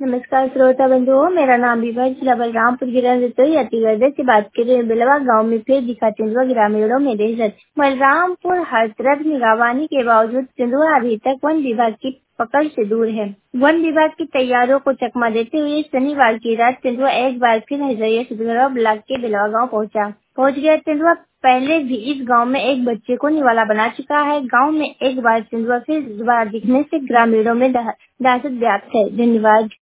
नमस्कार श्रोता बंधुओं, मेरा नाम विभा जिला बलरामपुर जिला रतोई अतिगढ़ से बात कर रही हूँ। बिलवा गांव में फिर दिखा तेंदुआ ग्रामीणों में दहशत। बलरामपुर हर तरफ निगरानी के बावजूद तेंदुआ अभी तक वन विभाग की पकड़ से दूर है। वन विभाग की तैयारियों को चकमा देते हुए शनिवार की रात तेंदुआ एक बार फिर हजरिया सिद्धगढ़ ब्लॉक के बिलवा गाँव पहुंच गया। तेंदुआ पहले भी इस गांव में एक बच्चे को निवाला बना चुका है। गांव में एक बार तेंदुआ फिर दोबारा दिखने से ग्रामीणों में दहशत व्याप्त है। धन्यवाद।